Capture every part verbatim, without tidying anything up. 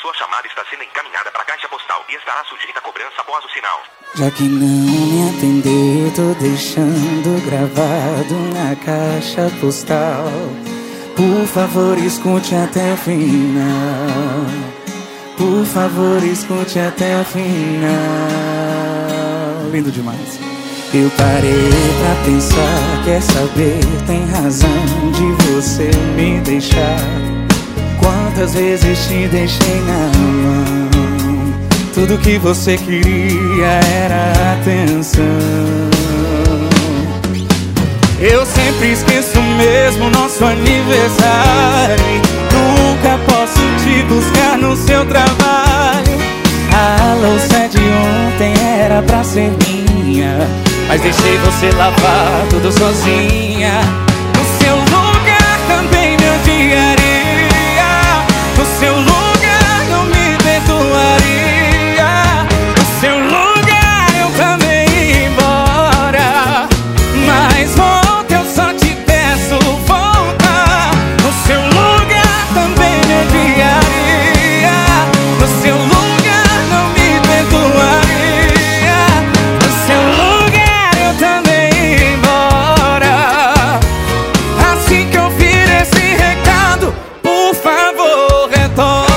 Sua chamada está sendo encaminhada para a caixa postal e estará sujeita a cobrança após o sinal. Já que não me atendeu, tô deixando gravado na caixa postal. Por favor, escute até o final. Por favor, escute até o final. Lindo demais. Eu parei pra pensar, quer saber, tem razão de você me deixar. Quantas vezes te deixei na mão, tudo que você queria era atenção. Eu sempre esqueço mesmo nosso aniversário. Nunca posso te buscar no seu trabalho. A louça de ontem era pra ser minha, mas deixei você lavar tudo sozinha. No seu lugar também me odiaria. No seu lugar não me perdoaria. No seu lugar eu também ia embora. Mas volta, eu só te peço, volta. No seu lugar também me odiaria. No seu lugar não me perdoaria. No seu lugar eu também ia embora. Assim que ouvir esse recado, por favor, retorna.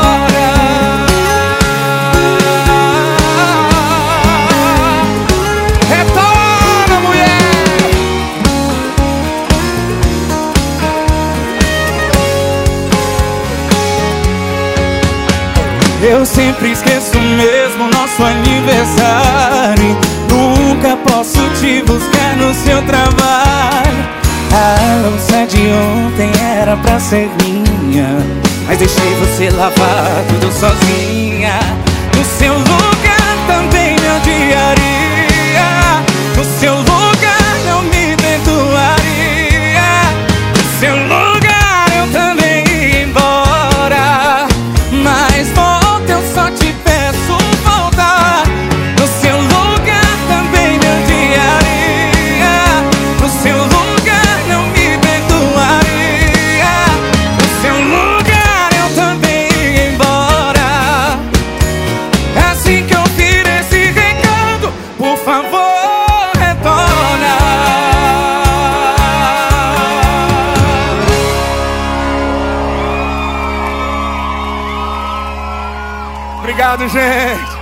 Retorna, mulher. Eu sempre esqueço mesmo nosso aniversário. Nunca posso te buscar no seu trabalho. A louça de ontem era pra ser minha, mas deixei você lavar tudo sozinha. No seu lugar também me odiaria. No seu lugar não me perdoaria. No seu lugar eu também ia embora. Mas volta, eu só te peço, volta. No seu lugar também me odiaria. No seu lugar não me perdoaria. No seu lugar eu também ia embora. Assim que eu ouvir esse recado, por favor, retorna. Obrigado, gente.